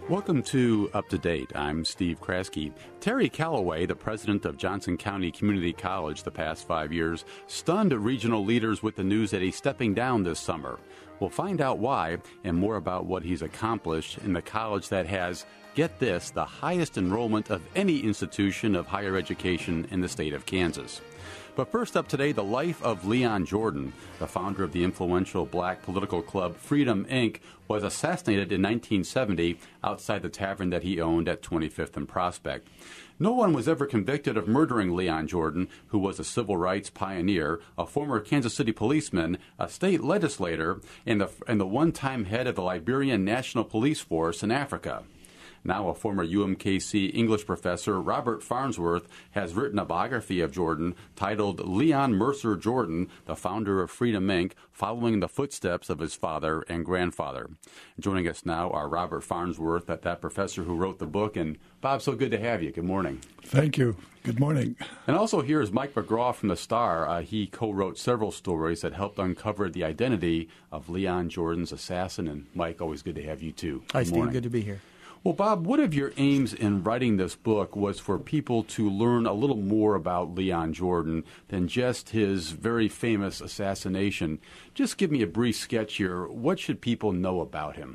Welcome to Up to Date. I'm Steve Kraske. Terry Calloway, the president of Johnson County Community College the past 5 years, stunned regional leaders with the news that he's stepping down this summer. We'll find out why and more about what he's accomplished in the college that has, get this, the highest enrollment of any institution of higher education in the state of Kansas. But first up today, the life of Leon Jordan, the founder of the influential black political club Freedom, Inc., was assassinated in 1970 outside the tavern that he owned at 25th and Prospect. No one was ever convicted of murdering Leon Jordan, who was a civil rights pioneer, a former Kansas City policeman, a state legislator, and the one-time head of the Liberian National Police Force in Africa. Now a former UMKC English professor, Robert Farnsworth, has written a biography of Jordan titled Leon Mercer Jordan, the founder of Freedom, Inc., following the footsteps of his father and grandfather. Joining us now are Robert Farnsworth, that professor who wrote the book. And Bob, so good to have you. Good morning. Thank you. Good morning. And also here is Mike McGraw from The Star. He co-wrote several stories that helped uncover the identity of Leon Jordan's assassin. And Mike, always good to have you too. Hi, Steve. Good to be here. Well, Bob, one of your aims in writing this book was for people to learn a little more about Leon Jordan than just his very famous assassination. Just give me a brief sketch here. What should people know about him?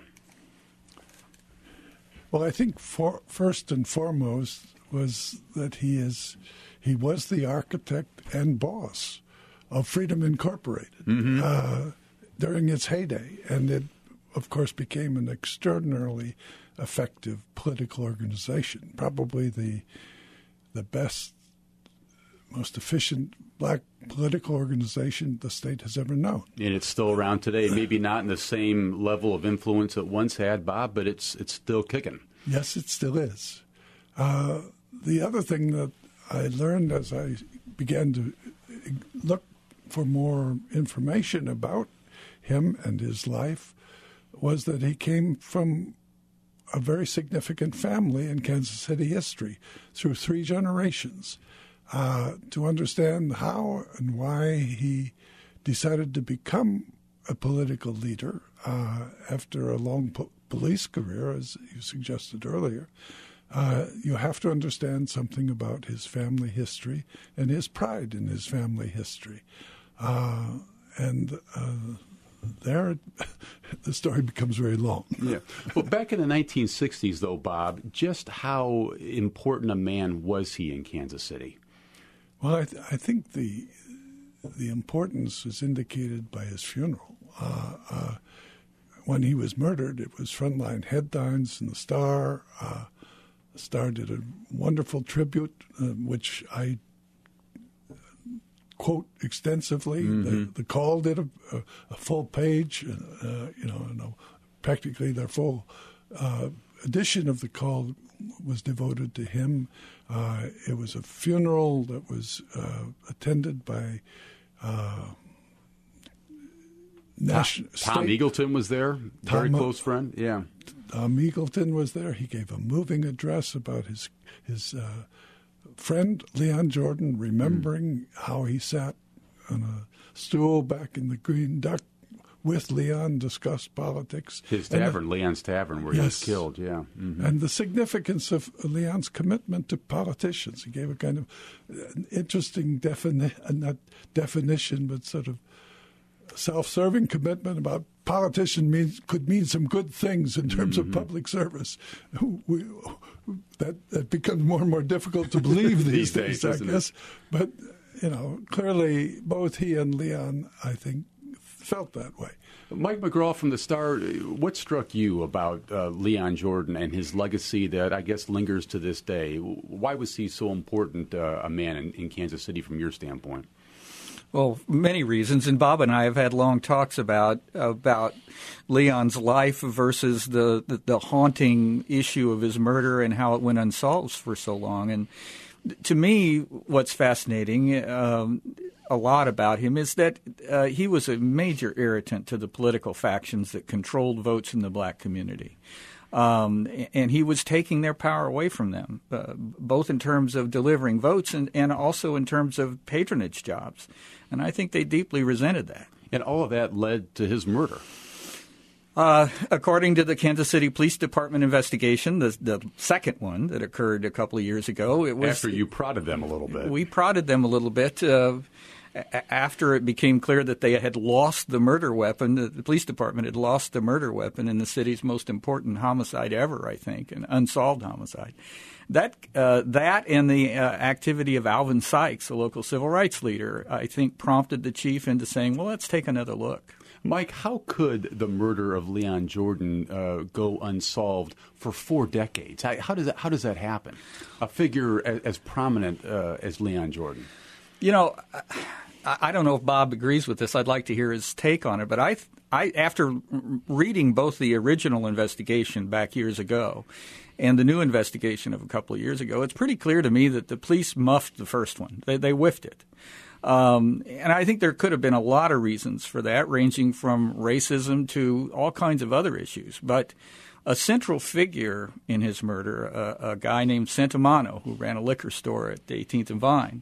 Well, I think first and foremost was that he was the architect and boss of Freedom Incorporated during its heyday, and it, of course, became an extraordinarily effective political organization, probably the best, most efficient black political organization the state has ever known. And it's still around today, maybe not in the same level of influence it once had, Bob, but it's still kicking. Yes, it still is. The other thing that I learned as I began to look for more information about him and his life was that he came from a very significant family in Kansas City history through 3 generations. To understand how and why he decided to become a political leader after a long police career, as you suggested earlier, you have to understand something about his family history and his pride in his family history. There, the story becomes very long. Yeah. Well, back in the 1960s, though, Bob, just how important a man was he in Kansas City? Well, I think the importance is indicated by his funeral. When he was murdered, it was frontline headlines in The Star. The Star did a wonderful tribute, which I quote extensively. The Call did a full page, practically their full edition of the Call was devoted to him. It was a funeral that was attended by Tom Eagleton was there, very close friend. Yeah, Tom Eagleton was there. He gave a moving address about his friend Leon Jordan, remembering how he sat on a stool back in the Green Duck with Leon, discussed politics. His tavern, Leon's Tavern, where he was killed, yeah. And the significance of Leon's commitment to politicians. He gave a kind of interesting not definition, but sort of self-serving commitment about politician could mean some good things in terms of public service. That becomes more and more difficult to believe these days, I guess. But, clearly both he and Leon, I think, felt that way. Mike McGraw from The Star, what struck you about Leon Jordan and his legacy that I guess lingers to this day? Why was he so important a man in Kansas City from your standpoint? Well, many reasons, and Bob and I have had long talks about Leon's life versus the haunting issue of his murder and how it went unsolved for so long. And to me, what's fascinating a lot about him is that he was a major irritant to the political factions that controlled votes in the black community. And he was taking their power away from them, both in terms of delivering votes and also in terms of patronage jobs. And I think they deeply resented that. And all of that led to his murder. According to the Kansas City Police Department investigation, the second one that occurred a couple of years ago, it was after you prodded them a little bit. We prodded them a little bit after it became clear that they had lost the murder weapon. The police department had lost the murder weapon in the city's most important homicide ever, I think, an unsolved homicide. That and the activity of Alvin Sykes, a local civil rights leader, I think prompted the chief into saying, well, let's take another look. Mike, how could the murder of Leon Jordan go unsolved for 4 decades? How does that happen? A figure as prominent as Leon Jordan. You know, I don't know if Bob agrees with this. I'd like to hear his take on it. But I after reading both the original investigation back years ago and the new investigation of a couple of years ago, it's pretty clear to me that the police muffed the first one. They whiffed it. And I think there could have been a lot of reasons for that, ranging from racism to all kinds of other issues. But a central figure in his murder, a guy named Santamano, who ran a liquor store at 18th and Vine,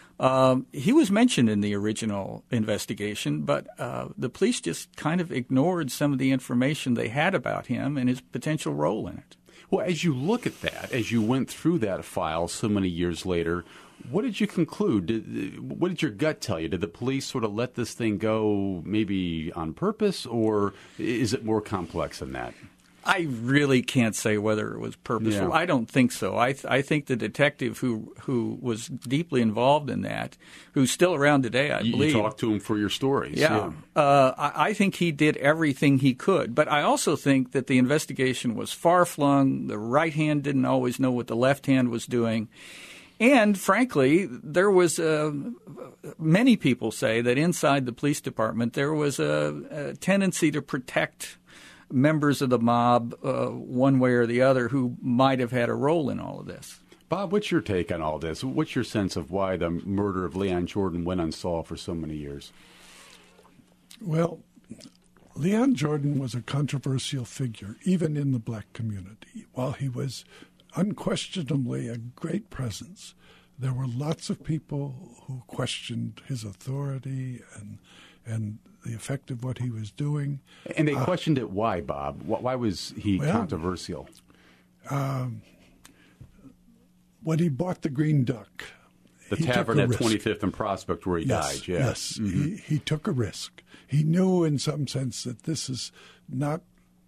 he was mentioned in the original investigation, but the police just kind of ignored some of the information they had about him and his potential role in it. Well, as you look at that, as you went through that file so many years later, what did you conclude? What did your gut tell you? Did the police sort of let this thing go maybe on purpose, or is it more complex than that? I really can't say whether it was purposeful. Yeah. I don't think so. I think the detective who was deeply involved in that, who's still around today, I believe. You talked to him for your stories. Yeah. I think he did everything he could. But I also think that the investigation was far-flung. The right hand didn't always know what the left hand was doing. And frankly, there was many people say that inside the police department there was a tendency to protect members of the mob one way or the other who might have had a role in all of this. Bob, what's your take on all this? What's your sense of why the murder of Leon Jordan went unsolved for so many years? Well, Leon Jordan was a controversial figure, even in the black community. While he was unquestionably a great presence, there were lots of people who questioned his authority and the effect of what he was doing. And they questioned it. Why, Bob? Why was he controversial? When he bought the Green Duck, the tavern at 25th and Prospect where he died. Yeah. Yes, mm-hmm. He took a risk. He knew in some sense that this is not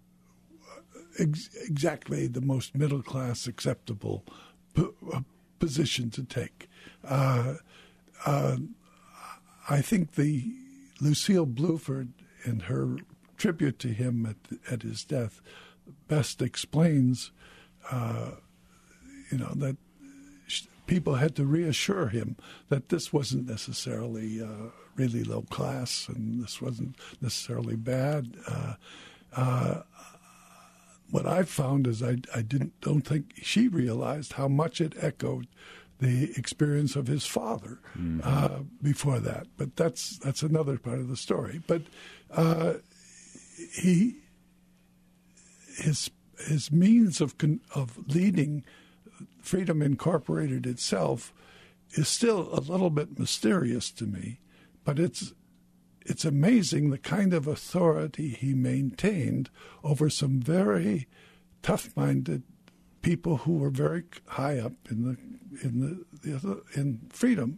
exactly the most middle-class acceptable position to take. I think the Lucille Bluford, in her tribute to him at his death, best explains, that people had to reassure him that this wasn't necessarily really low class and this wasn't necessarily bad. What I found is I don't think she realized how much it echoed the experience of his father before that. But that's another part of the story. But his means of leading Freedom Incorporated itself is still a little bit mysterious to me. But it's amazing the kind of authority he maintained over some very tough-minded people who were very high up in Freedom.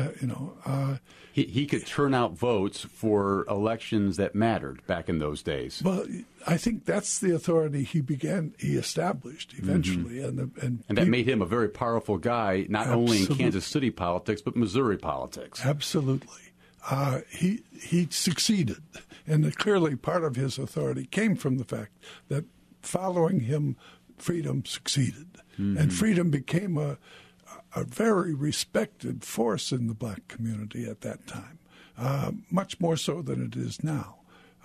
He could turn out votes for elections that mattered back in those days. Well, I think that's the authority he established eventually, and that made him a very powerful guy, not only in Kansas City politics but Missouri politics. Absolutely. He succeeded, and clearly part of his authority came from the fact that following him, Freedom succeeded, and Freedom became a very respected force in the black community at that time, much more so than it is now.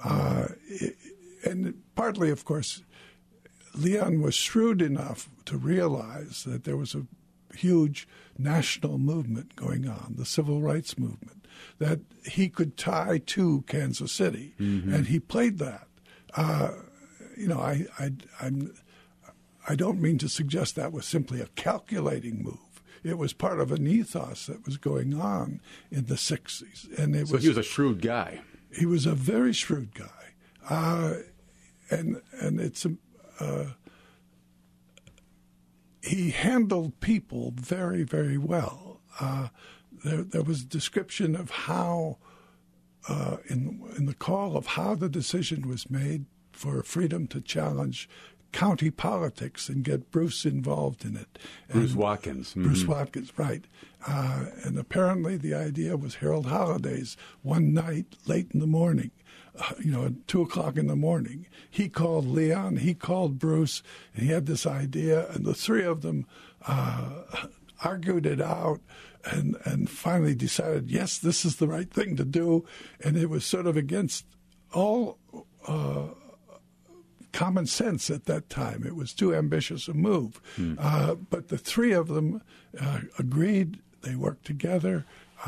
And partly, of course, Leon was shrewd enough to realize that there was a huge national movement going on, the civil rights movement, that he could tie to Kansas City, and he played that. I don't mean to suggest that was simply a calculating move. It was part of an ethos that was going on in the 60s. And he was a shrewd guy. He was a very shrewd guy. and it's he handled people very, very well. There was a description of how, in the call of how the decision was made for freedom to challenge county politics and get Bruce involved in it. Bruce Watkins. Mm-hmm. Bruce Watkins, right. And apparently the idea was Harold Holliday's one night late in the morning, at 2 o'clock in the morning. He called Leon, he called Bruce, and he had this idea, and the three of them argued it out and finally decided, yes, this is the right thing to do. And it was sort of against all common sense at that time. It was too ambitious a move. But the three of them agreed. They worked together.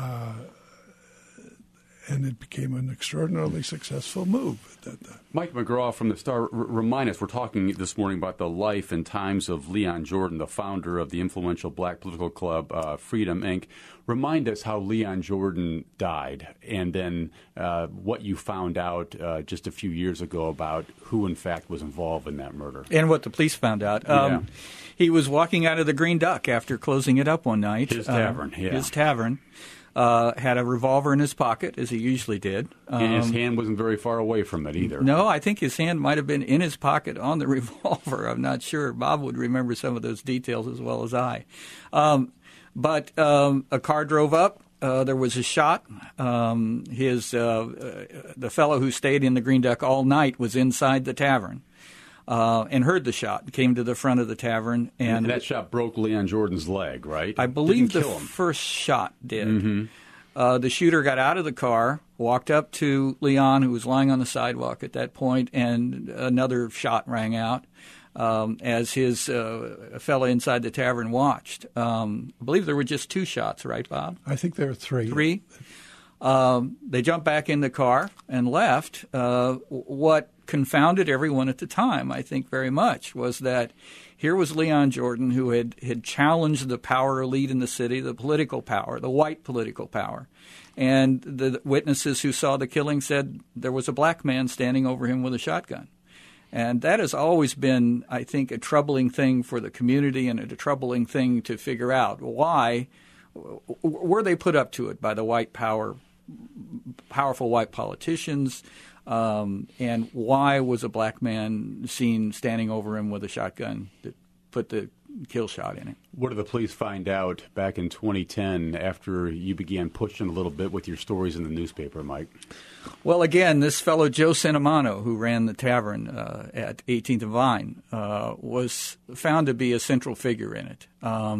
And it became an extraordinarily successful move at that time. Mike McGraw from the Star, remind us, we're talking this morning about the life and times of Leon Jordan, the founder of the influential black political club Freedom, Inc. Remind us how Leon Jordan died, and then what you found out just a few years ago about who, in fact, was involved in that murder. And what the police found out. He was walking out of the Green Duck after closing it up one night. His tavern, His tavern. Had a revolver in his pocket, as he usually did. And his hand wasn't very far away from it either. No, I think his hand might have been in his pocket on the revolver. I'm not sure. Bob would remember some of those details as well as I. But a car drove up. There was a shot. The fellow who stayed in the Green Duck all night was inside the tavern. And heard the shot, came to the front of the tavern. And that shot broke Leon Jordan's leg, right? I believe the first shot did. Mm-hmm. The shooter got out of the car, walked up to Leon, who was lying on the sidewalk at that point, and another shot rang out as his fellow inside the tavern watched. I believe there were just 2 shots, right, Bob? I think there were 3. 3? They jumped back in the car and left. What confounded everyone at the time, I think, very much, was that here was Leon Jordan, who had challenged the power elite in the city, the political power, the white political power. And the witnesses who saw the killing said there was a black man standing over him with a shotgun. And that has always been, I think, a troubling thing for the community and a troubling thing to figure out. Why were they put up to it by the white powerful white politicians? And why was a black man seen standing over him with a shotgun that put the kill shot in it? What did the police find out back in 2010 after you began pushing a little bit with your stories in the newspaper, Mike? Well, again, this fellow Joe Cinnamano, who ran the tavern at 18th and Vine, was found to be a central figure in it.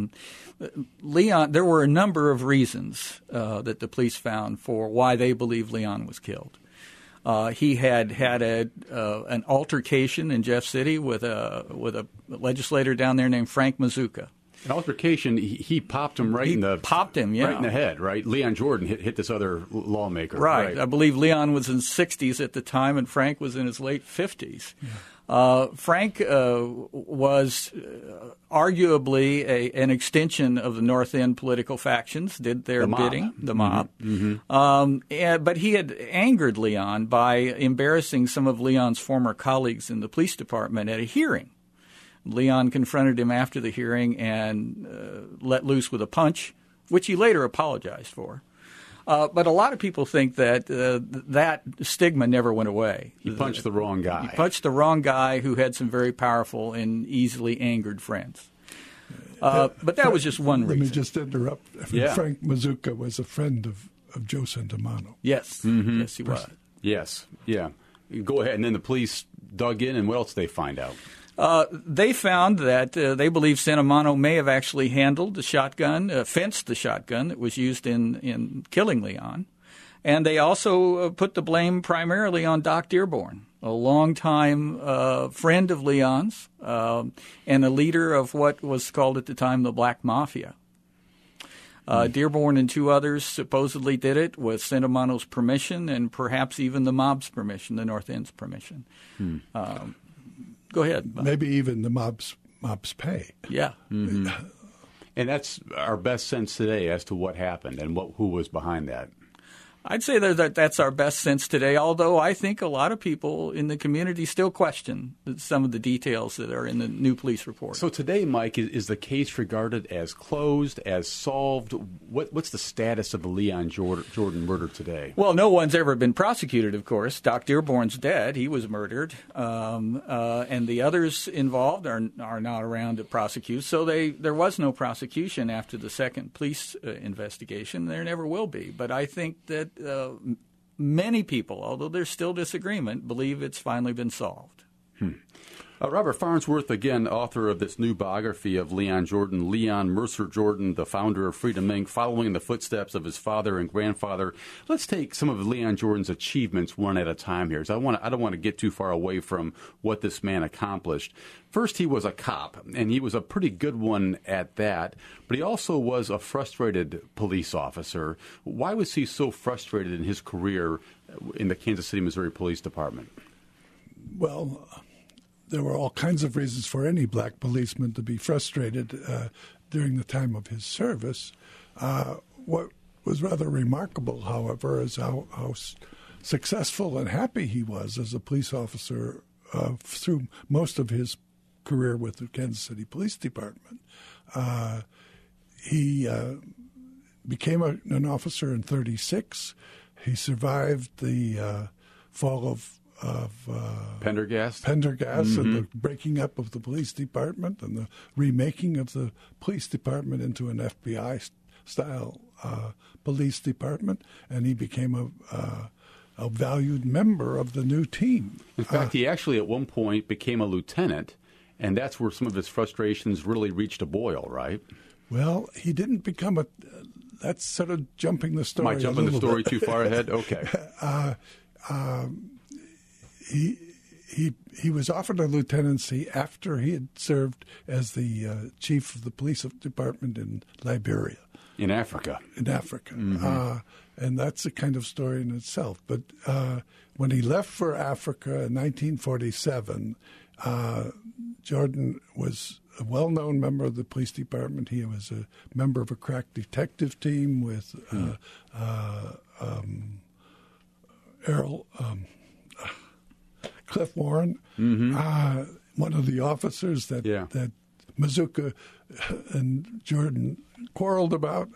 Leon, there were a number of reasons that the police found for why they believe Leon was killed. He had an altercation in Jeff City with a legislator down there named Frank Mazuka. An altercation, he popped him right in the head, right? Leon Jordan hit this other lawmaker. Right. I believe Leon was in his 60s at the time, and Frank was in his late 50s. Yeah. Frank was arguably an extension of the North End political factions, did their bidding, the mob. Mm-hmm. But he had angered Leon by embarrassing some of Leon's former colleagues in the police department at a hearing. Leon confronted him after the hearing and let loose with a punch, which he later apologized for. But a lot of people think that that stigma never went away. He punched the wrong guy. He punched the wrong guy who had some very powerful and easily angered friends. But that was just one reason. Let me just interrupt. Frank Mazuka was a friend of Joe Cinnamano. Yes. Mm-hmm. Yes, he was. Yes. Yeah. Go ahead. And then the police dug in, and what else did they find out? They found that they believe Cinnamano may have actually handled the shotgun, fenced the shotgun that was used in killing Leon. And they also put the blame primarily on Doc Dearborn, a longtime friend of Leon's and a leader of what was called at the time the Black Mafia. Dearborn and 2 others supposedly did it with Cinnamano's permission and perhaps even the mob's permission, the North End's permission. Go ahead, Bob. Maybe even the mob's pay. Yeah. Mm-hmm. And that's our best sense today as to what happened and who was behind that. I'd say that that's our best sense today, although I think a lot of people in the community still question some of the details that are in the new police report. So today, Mike, is the case regarded as closed, as solved? What's the status of the Leon Jordan murder today? Well, no one's ever been prosecuted, of course. Doc Dearborn's dead. He was murdered. And the others involved are not around to prosecute. So there was no prosecution after the second police investigation. There never will be. But I think that many people, although there's still disagreement, believe it's finally been solved. Robert Farnsworth, again, author of this new biography of Leon Jordan, Leon Mercer Jordan, the founder of Freedom, Inc., following in the footsteps of his father and grandfather. Let's take some of Leon Jordan's achievements one at a time here. So I don't want to get too far away from what this man accomplished. First, he was a cop, and he was a pretty good one at that, but he also was a frustrated police officer. Why was he so frustrated in his career in the Kansas City, Missouri Police Department? Well, there were all kinds of reasons for any black policeman to be frustrated during the time of his service. What was rather remarkable, however, is how successful and happy he was as a police officer through most of his career with the Kansas City Police Department. He became an officer in 1936. He survived the fall of Pendergast and the breaking up of the police department and the remaking of the police department into an FBI-style police department, and he became a valued member of the new team. In fact, he actually at one point became a lieutenant, and that's where some of his frustrations really reached a boil, right? Well, he didn't become that's sort of jumping the story. Am I jumping the story too far ahead? Okay. He was offered a lieutenancy after he had served as the chief of the police department in Liberia. In Africa. Mm-hmm. And that's a kind of story in itself. But when he left for Africa in 1947, Jordan was a well-known member of the police department. He was a member of a crack detective team with Cliff Warren, one of the officers that Mazuka and Jordan quarreled about.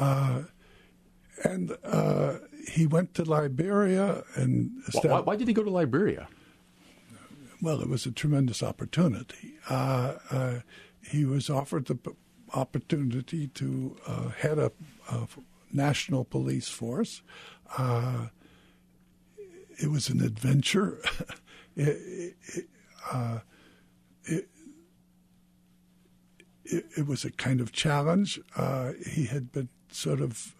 And he went to Liberia and why did he go to Liberia? Well, it was a tremendous opportunity. He was offered the opportunity to head a national police force. It was an adventure. It was a kind of challenge. He had been sort of,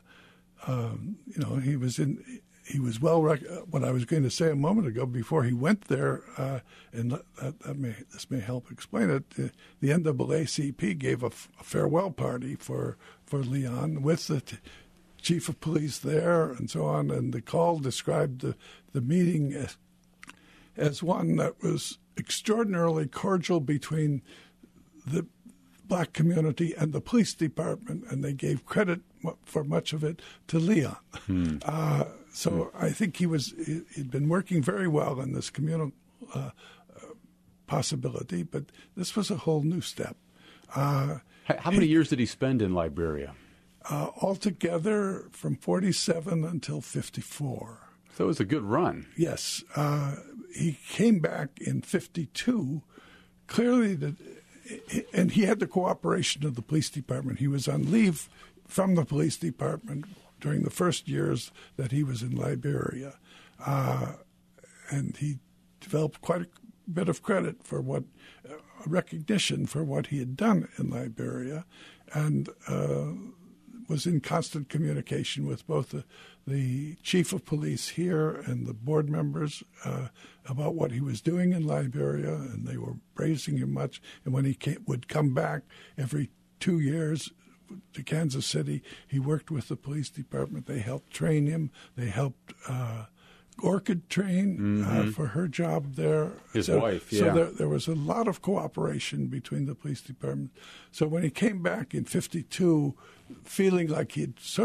he was what I was going to say a moment ago before he went there, and this may help explain it. The NAACP gave a farewell party for Leon with the chief of police there and so on, and the call described the meeting as one that was extraordinarily cordial between the black community and the police department, and they gave credit for much of it to Leon. So I think he'd been working very well in this communal possibility, but this was a whole new step. How many years did he spend in Liberia? Altogether, from 1947 until 1954. So it was a good run. Yes. He came back in 1952, clearly, and he had the cooperation of the police department. He was on leave from the police department during the first years that he was in Liberia. And he developed quite a bit of credit for recognition for what he had done in Liberia, and was in constant communication with both the chief of police here and the board members about what he was doing in Liberia, and they were praising him much. And when he would come back every 2 years to Kansas City, he worked with the police department. They helped train him. They helped Orchid train for her job there. His wife, yeah. So there was a lot of cooperation between the police department. So when he came back in 1952, feeling like he'd sort of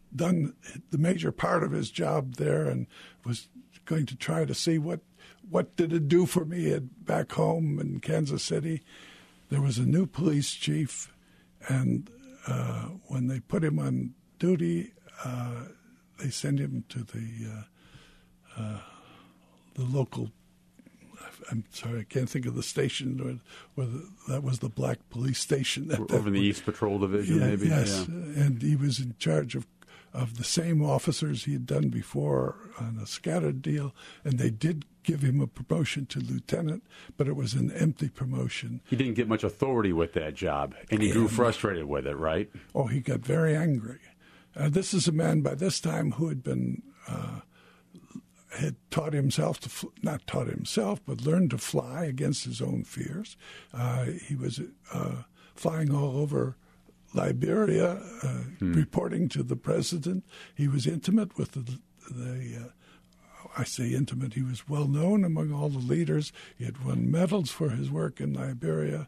done the major part of his job there and was going to try to see what did it do for me back home in Kansas City. There was a new police chief, and when they put him on duty, they sent him to the local. I'm sorry, I can't think of the station where that was the black police station. Over in the East Patrol Division, maybe? Yes, yeah. And he was in charge of the same officers he had done before on a scattered deal, and they did give him a promotion to lieutenant, but it was an empty promotion. He didn't get much authority with that job, and he grew frustrated with it, right? Oh, he got very angry. This is a man by this time who had been had taught himself to not taught himself, but learned to fly against his own fears. He was flying all over Liberia, reporting to the president. He was intimate with the I say intimate. He was well known among all the leaders. He had won medals for his work in Liberia.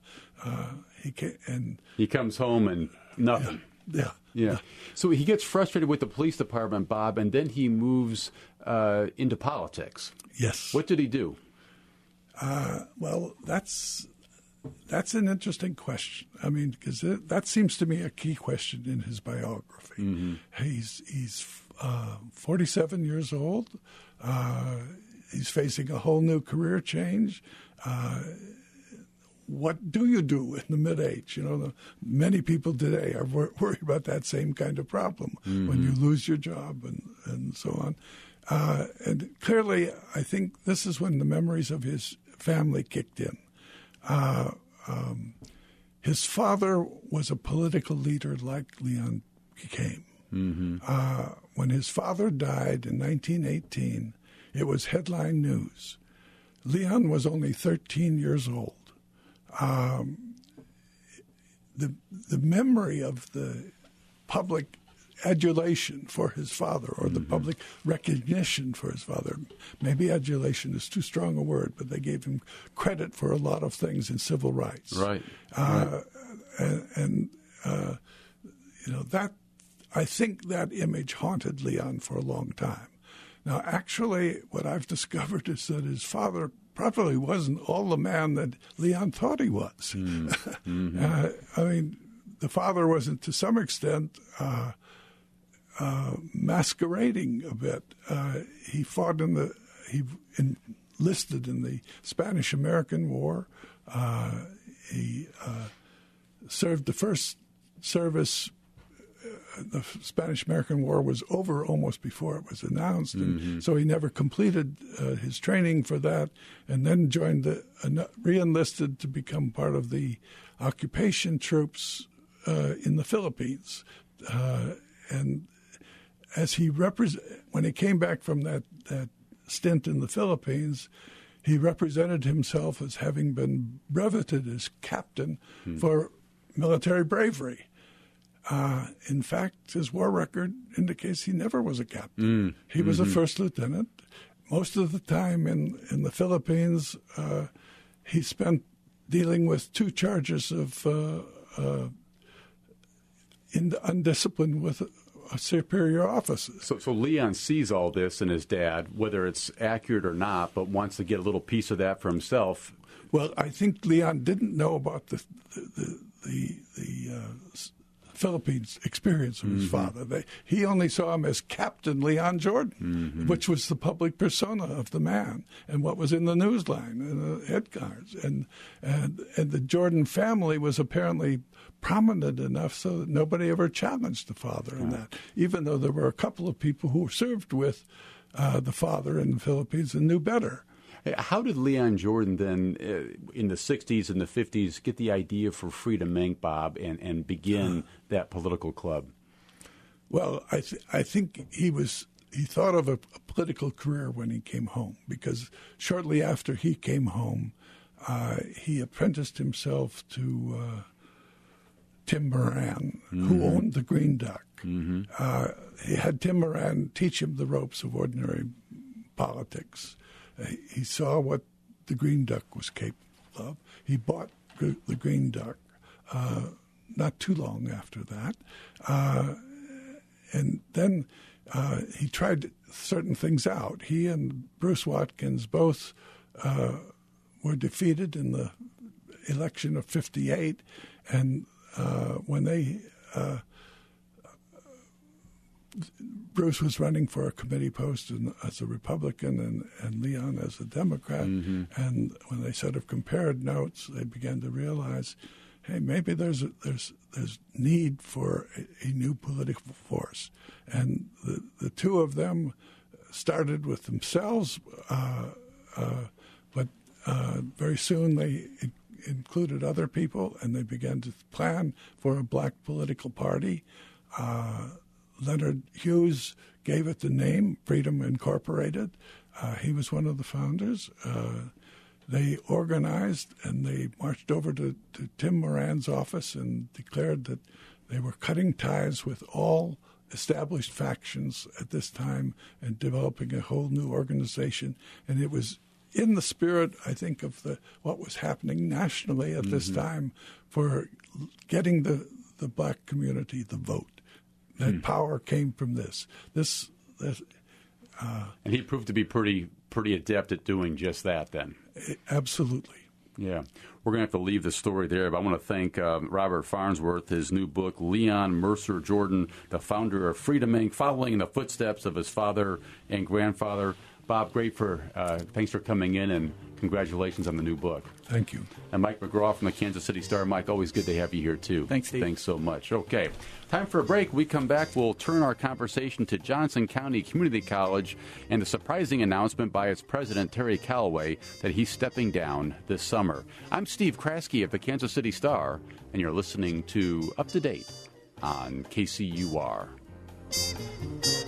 He comes home and nothing. Yeah. So he gets frustrated with the police department, Bob, and then he moves into politics. Yes. What did he do? Well, that's an interesting question. I mean, because that seems to me a key question in his biography. Mm-hmm. He's 47 years old. He's facing a whole new career change. What do you do in the mid-age? Many people today are worried about that same kind of problem when you lose your job and so on. And clearly, I think this is when the memories of his family kicked in. His father was a political leader like Leon became. Mm-hmm. When his father died in 1918, it was headline news. Leon was only 13 years old. The memory of the public adulation for his father, or the public recognition for his father. Maybe adulation is too strong a word, but they gave him credit for a lot of things in civil rights. Right. That I think that image haunted Leon for a long time. Now, actually, what I've discovered is that his father probably wasn't all the man that Leon thought he was. I mean, the father wasn't, to some extent, masquerading a bit. He fought he enlisted in the Spanish-American War. He served the first service. The Spanish-American War was over almost before it was announced, and so he never completed his training for that, and then re-enlisted to become part of the occupation troops in the Philippines. And as when he came back from that stint in the Philippines, he represented himself as having been breveted as captain for military bravery. In fact, his war record indicates he never was a captain. He was a first lieutenant. Most of the time in the Philippines, he spent dealing with 2 charges of undiscipline with superior officers. So Leon sees all this in his dad, whether it's accurate or not, but wants to get a little piece of that for himself. Well, I think Leon didn't know about the Philippines experience of his father. He only saw him as Captain Leon Jordan, which was the public persona of the man and what was in the newsline and the head cards. And the Jordan family was apparently prominent enough so that nobody ever challenged the father in that, even though there were a couple of people who served with the father in the Philippines and knew better. How did Leon Jordan then, in the 60s and the 50s, get the idea for Freedom Inc., Bob, and begin that political club? Well, I think he thought of a political career when he came home, because shortly after he came home, he apprenticed himself to Tim Moran, who owned the Green Duck. He had Tim Moran teach him the ropes of ordinary politics. He saw what the Green Duck was capable of. He bought the Green Duck not too long after that. And then he tried certain things out. He and Bruce Watkins both were defeated in the election of 58, and when Bruce was running for a committee post as a Republican and Leon as a Democrat. Mm-hmm. And when they sort of compared notes, they began to realize, hey, maybe there's need for a new political force. And the two of them started with themselves, but very soon they included other people, and they began to plan for a black political party. Leonard Hughes gave it the name Freedom Incorporated. He was one of the founders. They organized and they marched over to Tim Moran's office and declared that they were cutting ties with all established factions at this time and developing a whole new organization. And it was in the spirit, I think, of what was happening nationally at this time for getting the black community the vote. That power came from this. And he proved to be pretty adept at doing just that then. Absolutely. Yeah. We're going to have to leave the story there, but I want to thank Robert Farnsworth, his new book, Leon Mercer Jordan, the founder of Freedom Inc., following in the footsteps of his father and grandfather. Bob, thanks for coming in, and congratulations on the new book. Thank you. And Mike McGraw from the Kansas City Star. Mike, always good to have you here, too. Thanks, Steve. Thanks so much. Okay, time for a break. We come back, we'll turn our conversation to Johnson County Community College and the surprising announcement by its president, Terry Callaway, that he's stepping down this summer. I'm Steve Kraske of the Kansas City Star, and you're listening to Up to Date on KCUR.